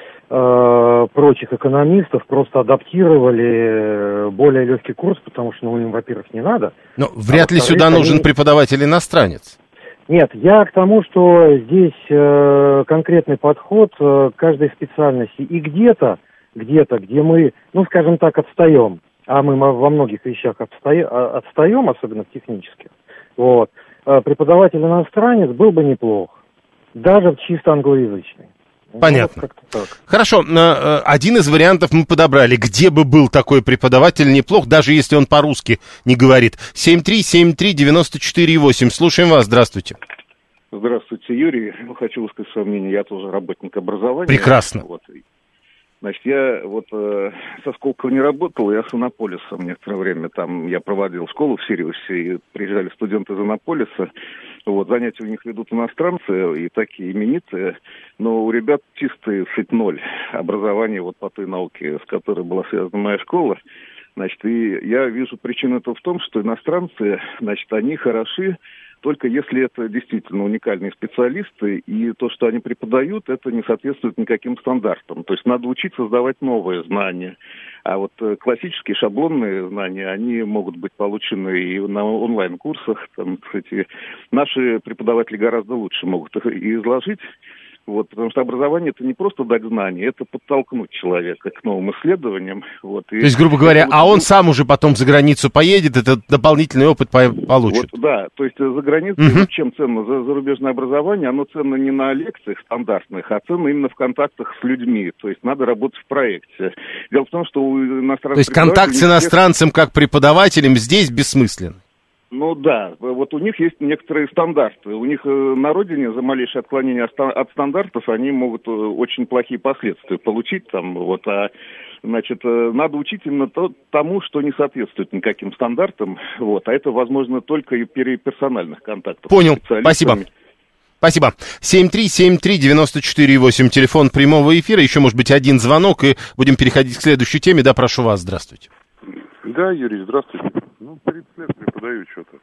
э, прочих экономистов просто адаптировали более легкий курс, потому что, ну, им, во-первых, не надо. Но вряд а ли сюда они... нужен преподаватель-иностранец. Нет, я к тому, что здесь э, конкретный подход э, к каждой специальности. И где-то, где-то, где мы, ну, скажем так, отстаем, а мы во многих вещах отстаем, отстаем, особенно в технических, вот, преподаватель-иностранец был бы неплох, даже чисто англоязычный. Понятно. Ну, вот так. Хорошо, один из вариантов мы подобрали. Где бы был такой преподаватель неплох, даже если он по-русски не говорит. семь три семь три девять четыре восемь. Слушаем вас, здравствуйте. Здравствуйте, Юрий. Хочу высказать свое мнение. Я тоже работник образования. Прекрасно. Вот. Значит, я вот э, со Сколково не работал, я с Иннополисом некоторое время там, я проводил школу в Сириусе, и приезжали студенты из Иннополиса, вот, занятия у них ведут иностранцы, и такие именитые, но у ребят чистый сыть ноль образования вот по той науке, с которой была связана моя школа. Значит, и я вижу причину этого в том, что иностранцы, значит, они хороши, только если это действительно уникальные специалисты, и то, что они преподают, это не соответствует никаким стандартам. То есть надо учить создавать новые знания. А вот классические шаблонные знания, они могут быть получены и на онлайн-курсах. Там, кстати, наши преподаватели гораздо лучше могут их изложить. Вот, потому что образование – это не просто дать знания, это подтолкнуть человека к новым исследованиям. Вот, и то есть, грубо говоря, а он сам уже потом за границу поедет, этот дополнительный опыт получит. Вот, да, то есть за границей, uh-huh. чем ценно за зарубежное образование, оно ценно не на лекциях стандартных, а ценно именно в контактах с людьми. То есть надо работать в проекте. Дело в том, что у иностранцев... То есть контакт с иностранцем как преподавателем здесь бессмыслен? Ну да, вот у них есть некоторые стандарты. У них на родине за малейшее отклонение от стандартов они могут очень плохие последствия получить там, вот, а значит, надо учить именно то, тому, что не соответствует никаким стандартам, вот, а это возможно только и при персональных контактах. Понял, спасибо. Спасибо. семь три семь три девять четыре восемь, телефон прямого эфира, еще может быть один звонок, и будем переходить к следующей теме. Да, прошу вас, здравствуйте. Да, Юрий, здравствуйте. Ну, тридцать лет преподаю что-то.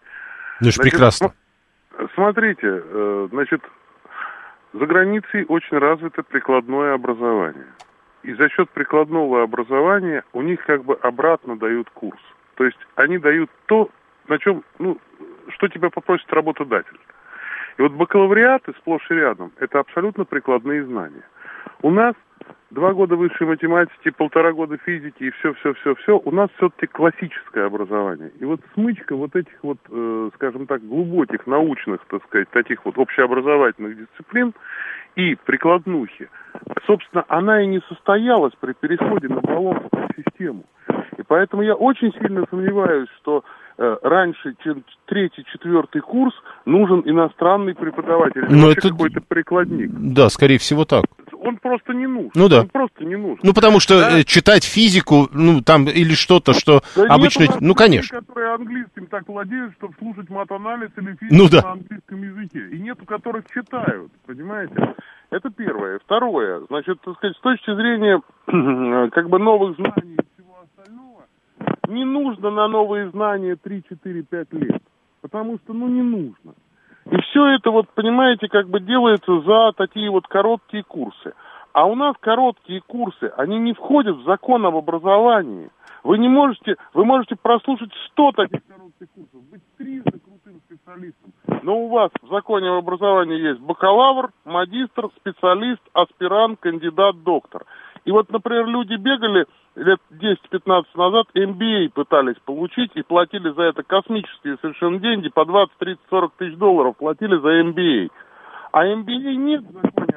Ну, это прекрасно. Смотрите, значит, за границей очень развито прикладное образование. И за счет прикладного образования у них как бы обратно дают курс. То есть они дают то, на чем, ну, что тебя попросит работодатель. И вот бакалавриаты сплошь и рядом – это абсолютно прикладные знания. У нас два года высшей математики, полтора года физики и все-все-все-все. У нас все-таки классическое образование. И вот смычка вот этих вот, э, скажем так, глубоких научных, так сказать, таких вот общеобразовательных дисциплин и прикладнухи, собственно, она и не состоялась при переходе на баллонскую систему. И поэтому я очень сильно сомневаюсь, что э, раньше, чем третий, четвертый курс, нужен иностранный преподаватель. Но это какой-то прикладник. Да, скорее всего так. Он просто не нужен. Ну да. Он просто не нужен. Ну потому что да? читать физику, ну там или что-то, что да обычно, ну конечно. Людей, которые английским так владеют, чтобы слушать мат-анализ или физику ну, да. на английском языке. И нету, которых читают, понимаете? Это первое. Второе, значит, так сказать, с точки зрения как бы новых знаний и всего остального, не нужно на новые знания три, четыре, пять лет. Потому что, ну, не нужно. И все это, вот, понимаете, как бы делается за такие вот короткие курсы. А у нас короткие курсы, они не входят в закон об образовании. Вы не можете, вы можете прослушать сто таких коротких курсов, быть трижды крутым специалистом. Но у вас в законе об образовании есть бакалавр, магистр, специалист, аспирант, кандидат, доктор. И вот, например, люди бегали лет десять-пятнадцать назад, эм би эй пытались получить и платили за это космические совершенно деньги, по двадцать, тридцать, сорок тысяч долларов платили за эм би эй. А эм би эй нет в законе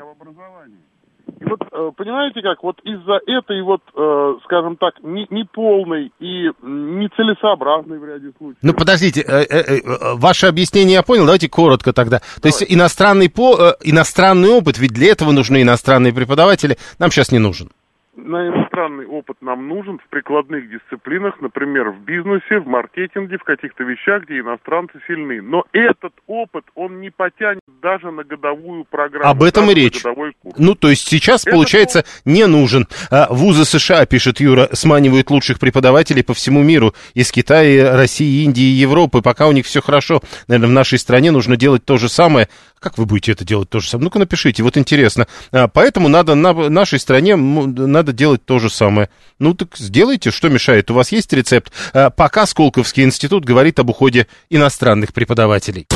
И вот, понимаете как, вот из-за этой вот, скажем так, неполной и нецелесообразной в ряде случаев. Ну, подождите, э, э, ваше объяснение я понял, давайте коротко тогда. То Давай. есть иностранный, по, иностранный опыт, ведь для этого нужны иностранные преподаватели, нам сейчас не нужен. На иностранный опыт нам нужен в прикладных дисциплинах, например, в бизнесе, в маркетинге, в каких-то вещах, где иностранцы сильны. Но этот опыт, он не потянет даже на годовую программу. Об этом и речь. Ну, то есть сейчас, Это получается, опыт... не нужен. Вузы США, пишет Юра, сманивают лучших преподавателей по всему миру. Из Китая, России, Индии, Европы. Пока у них все хорошо. Наверное, в нашей стране нужно делать то же самое. Как вы будете это делать то же самое? Ну-ка напишите, вот интересно. Поэтому надо на нашей стране надо делать то же самое. Ну так сделайте, что мешает? У вас есть рецепт? Пока Сколковский институт говорит об уходе иностранных преподавателей.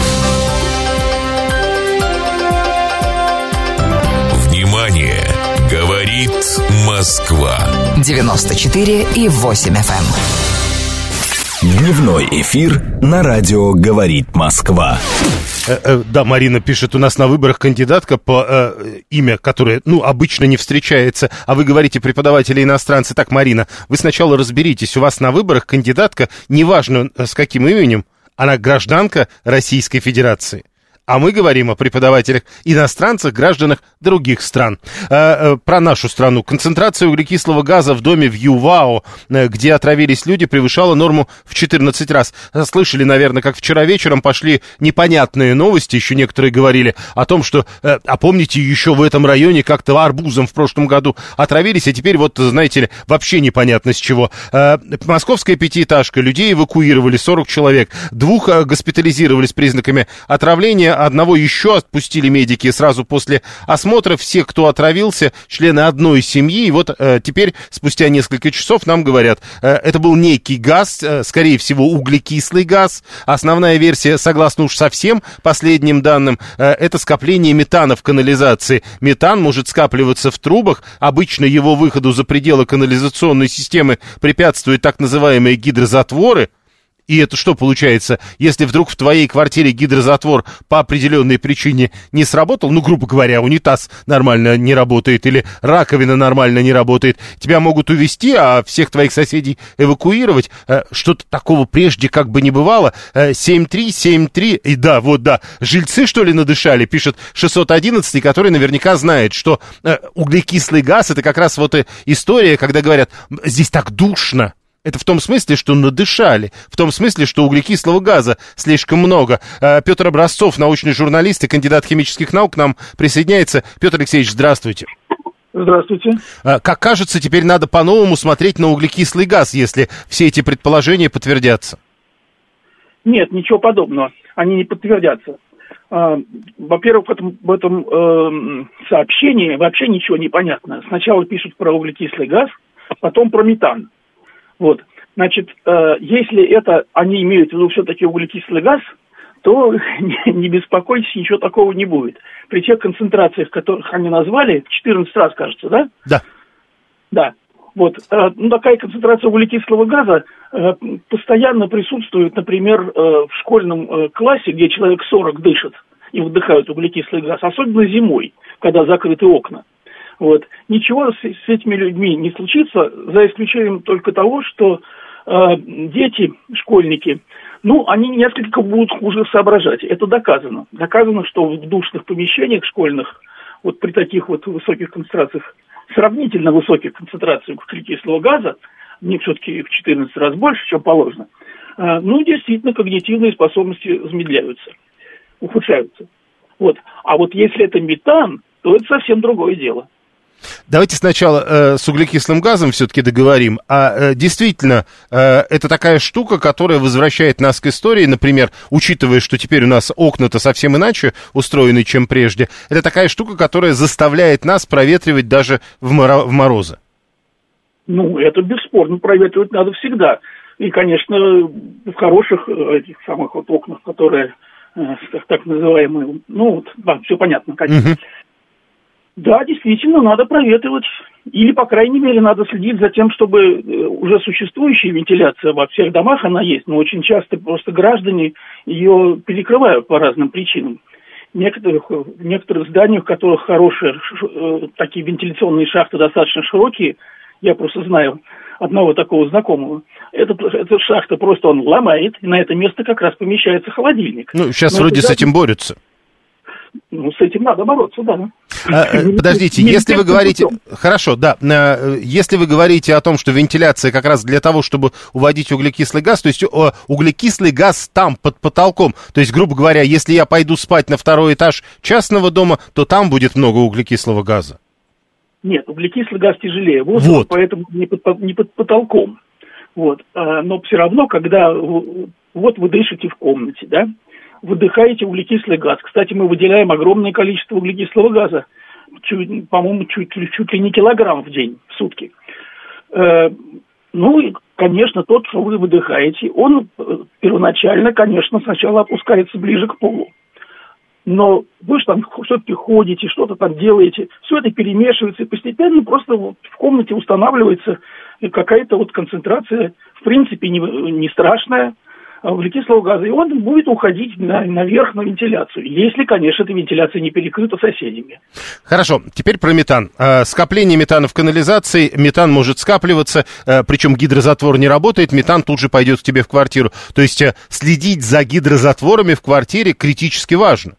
Внимание! Говорит Москва. девяносто четыре и восемь эф эм. Дневной эфир на радио «Говорит Москва». Э, э, да, Марина пишет, у нас на выборах кандидатка по э, имя, которое, ну, обычно не встречается, а вы говорите преподаватели иностранцы. Так, Марина, вы сначала разберитесь, у вас на выборах кандидатка, неважно с каким именем, она гражданка Российской Федерации. А мы говорим о преподавателях иностранцах, гражданах других стран. Э, э, про нашу страну. Концентрация углекислого газа в доме в Ювао, э, где отравились люди, превышала норму в четырнадцать раз. Слышали, наверное, как вчера вечером пошли непонятные новости, еще некоторые говорили о том, что, э, а помните, еще в этом районе как-то арбузом в прошлом году отравились, а теперь вот, знаете ли, вообще непонятно с чего. Э, московская пятиэтажка, людей эвакуировали, сорок человек, двух э, госпитализировали с признаками отравления, одного еще отпустили медики сразу после осмотра. Всех, кто отравился, члены одной семьи. И вот э, теперь, спустя несколько часов, нам говорят, э, это был некий газ, э, скорее всего, углекислый газ. Основная версия, согласно уж совсем последним данным, э, это скопление метана в канализации. Метан может скапливаться в трубах. Обычно его выходу за пределы канализационной системы препятствуют так называемые гидрозатворы. И это что получается, если вдруг в твоей квартире гидрозатвор по определенной причине не сработал, ну, грубо говоря, унитаз нормально не работает или раковина нормально не работает, тебя могут увезти, а всех твоих соседей эвакуировать. Что-то такого прежде как бы не бывало. семь три семь три, и да, вот да, жильцы, что ли, надышали, пишет шестьсот одиннадцать, который наверняка знает, что углекислый газ, это как раз вот история, когда говорят, здесь так душно. Это в том смысле, что надышали, в том смысле, что углекислого газа слишком много. Петр Образцов, научный журналист и кандидат химических наук, к нам присоединяется. Петр Алексеевич, здравствуйте. Здравствуйте. Как кажется, теперь надо по-новому смотреть на углекислый газ, если все эти предположения подтвердятся. Нет, ничего подобного. Они не подтвердятся. Во-первых, в этом, в этом э, сообщении вообще ничего не понятно. Сначала пишут про углекислый газ, потом про метан. Вот, значит, э, если это они имеют в виду все-таки углекислый газ, то не, не беспокойтесь, ничего такого не будет. При тех концентрациях, которых они назвали, четырнадцать раз, кажется, да? Да. Да. Вот, э, ну, такая концентрация углекислого газа э, постоянно присутствует, например, э, в школьном э, классе, где человек сорок дышит и вдыхают углекислый газ, особенно зимой, когда закрыты окна. Вот. Ничего с, с этими людьми не случится, за исключением только того, что э, дети, школьники, ну, они несколько будут хуже соображать. Это доказано. Доказано, что в душных помещениях школьных, вот при таких вот высоких концентрациях, сравнительно высоких концентрациях углекислого газа, не все-таки в четырнадцать раз больше, чем положено, э, ну, действительно, когнитивные способности замедляются, ухудшаются. Вот. А вот если это метан, то это совсем другое дело. Давайте сначала э, с углекислым газом все-таки договорим. А э, действительно, э, это такая штука, которая возвращает нас к истории, например, учитывая, что теперь у нас окна-то совсем иначе устроены, чем прежде. Это такая штука, которая заставляет нас проветривать даже в, моро- в морозы. Ну, это бесспорно, проветривать надо всегда. И, конечно, в хороших этих самых вот окнах, которые э, так называемые, ну, вот, да, все понятно, конечно. Угу. Да, действительно, надо проветривать. Или, по крайней мере, надо следить за тем, чтобы уже существующая вентиляция во всех домах, она есть, но очень часто просто граждане ее перекрывают по разным причинам. некоторых, в некоторых зданиях, в которых хорошие э, такие вентиляционные шахты достаточно широкие, я просто знаю одного такого знакомого, эта, эта шахта просто он ломает, и на это место как раз помещается холодильник. Ну, сейчас Но вроде это, с этим борются. Ну, с этим надо бороться, да. А, подождите, если вы говорите... Хорошо, да. Если вы говорите о том, что вентиляция как раз для того, чтобы уводить углекислый газ, то есть углекислый газ там, под потолком, то есть, грубо говоря, если я пойду спать на второй этаж частного дома, то там будет много углекислого газа. Нет, углекислый газ тяжелее воздуха, вот. Поэтому не под, не под потолком. Вот. Но все равно, когда вот вы дышите в комнате, да, выдыхаете углекислый газ. Кстати, мы выделяем огромное количество углекислого газа, чуть, по-моему, чуть, чуть ли не килограмм в день, в сутки. Э, ну, и, конечно, тот, что вы выдыхаете, он первоначально, конечно, сначала опускается ближе к полу. Но вы же там что-то ходите, что-то там делаете, все это перемешивается, и постепенно просто вот в комнате устанавливается какая-то вот концентрация, в принципе, не, не страшная, углекислого газа, и он будет уходить на, наверх на вентиляцию, если, конечно, эта вентиляция не перекрыта соседями. Хорошо, теперь про метан. Скопление метана в канализации, метан может скапливаться, причем гидрозатвор не работает, метан тут же пойдет к тебе в квартиру. То есть следить за гидрозатворами в квартире критически важно.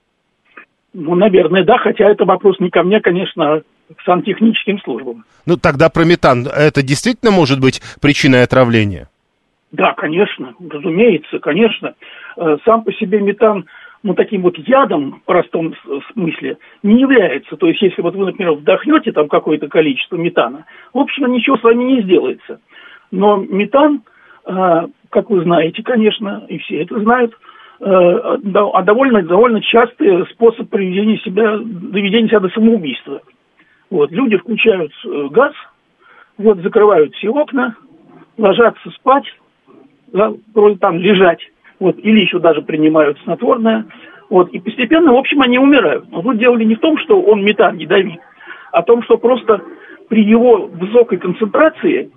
Ну, наверное, да, хотя это вопрос не ко мне, конечно, а к сантехническим службам. Ну, тогда про метан. Это действительно может быть причиной отравления? Да, конечно, разумеется, конечно. Сам по себе метан, ну, таким вот ядом, в простом смысле, не является. То есть, если вот вы, например, вдохнете там какое-то количество метана, в общем, ничего с вами не сделается. Но метан, как вы знаете, конечно, и все это знают, а довольно, довольно частый способ приведения себя, доведения себя до самоубийства. Вот, люди включают газ, вот, закрывают все окна, ложатся спать, вроде там лежать, вот, или еще даже принимают снотворное, вот, и постепенно, в общем, они умирают. Но тут дело не в том, что он метан ядовит, а в том, что просто при его высокой концентрации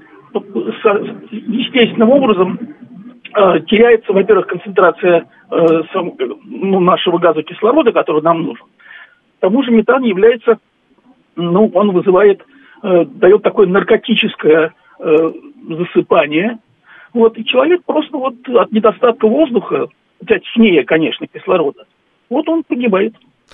естественным образом э, теряется, во-первых, концентрация э, сам, ну, нашего газа кислорода, который нам нужен. К тому же метан является, ну, он вызывает, э, дает такое наркотическое э, засыпание. Вот, и человек просто вот от недостатка воздуха, точнее, конечно, кислорода, вот он погибает.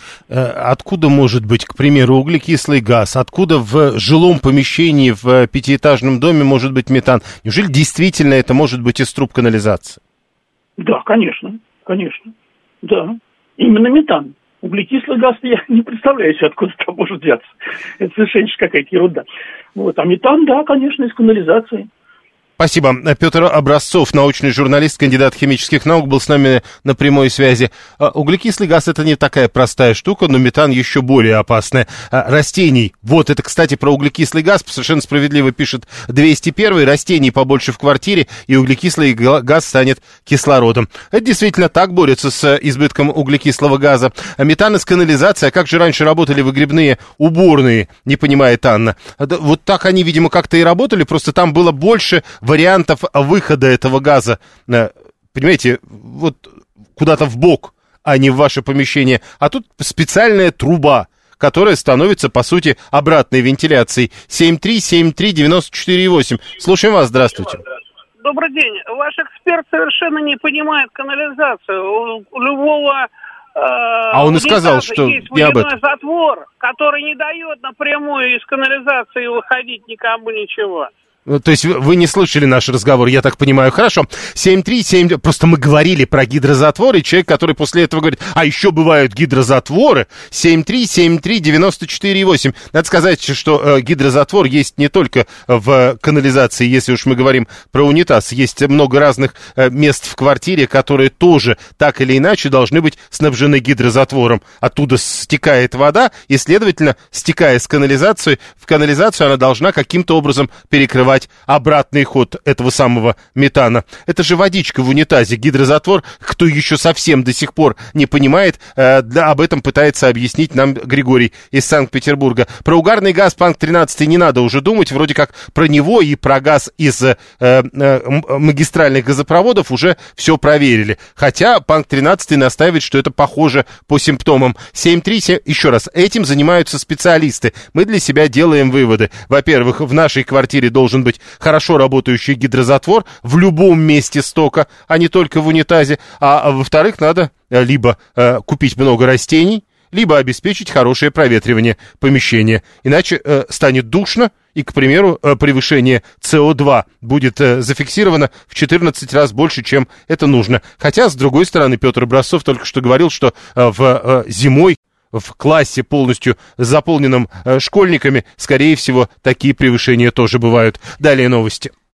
Откуда может быть, к примеру, углекислый газ? Откуда в жилом помещении, в пятиэтажном доме может быть метан? Неужели действительно это может быть из труб канализации? Да, конечно, конечно, да. Именно метан. Углекислый газ я не представляю себе, откуда там может взяться. Это совершенно какая-то ерунда. Вот, а метан, да, конечно, из канализации. Спасибо. Петр Образцов, научный журналист, кандидат химических наук, был с нами на прямой связи. Углекислый газ — это не такая простая штука, но метан еще более опасная. Растений. Вот это, кстати, про углекислый газ. Совершенно справедливо пишет двести первый. Растений побольше в квартире, и углекислый газ станет кислородом. Это действительно так, борется с избытком углекислого газа. Метан из канализации. А как же раньше работали выгребные уборные, не понимает Анна. Вот так они, видимо, как-то и работали, просто там было больше вариантов выхода этого газа, понимаете, вот куда-то в бок, а не в ваше помещение. А тут специальная труба, которая становится, по сути, обратной вентиляцией. семь три семь три девяносто четыре восемь. Слушаем вас, здравствуйте. Добрый день. Ваш эксперт совершенно не понимает канализацию. У, у любого... Э, а он и сказал, что есть не об этом. Затвор, который не дает напрямую из канализации выходить никому ничего. То есть вы не слышали наш разговор, я так понимаю. Хорошо. семь три семь... Просто мы говорили про гидрозатворы, и человек, который после этого говорит, а еще бывают гидрозатворы. семь три семь три девяносто четыре восемь. Надо сказать, что э, гидрозатвор есть не только в канализации, если уж мы говорим про унитаз. Есть много разных э, мест в квартире, которые тоже так или иначе должны быть снабжены гидрозатвором. Оттуда стекает вода, и, следовательно, стекая с канализации, в канализацию она должна каким-то образом перекрывать организовать обратный ход этого самого метана. Это же водичка в унитазе, гидрозатвор. Кто еще совсем до сих пор не понимает, э, для, об этом пытается объяснить нам Григорий из Санкт-Петербурга. Про угарный газ Панк тринадцать не надо уже думать, вроде как про него и про газ из э, э, магистральных газопроводов уже все проверили. Хотя Панк тринадцать настаивает, что это похоже по симптомам. семь три семь, еще раз, этим занимаются специалисты. Мы для себя делаем выводы. Во-первых, в нашей квартире должен быть хорошо работающий гидрозатвор в любом месте стока, а не только в унитазе. А во-вторых, надо либо э, купить много растений, либо обеспечить хорошее проветривание помещения. Иначе э, станет душно, и, к примеру, э, превышение си о два будет э, зафиксировано в четырнадцать раз больше, чем это нужно. Хотя, с другой стороны, Петр Образцов только что говорил, что э, в э, зимой в классе, полностью заполненном э, школьниками, скорее всего, такие превышения тоже бывают. Далее новости.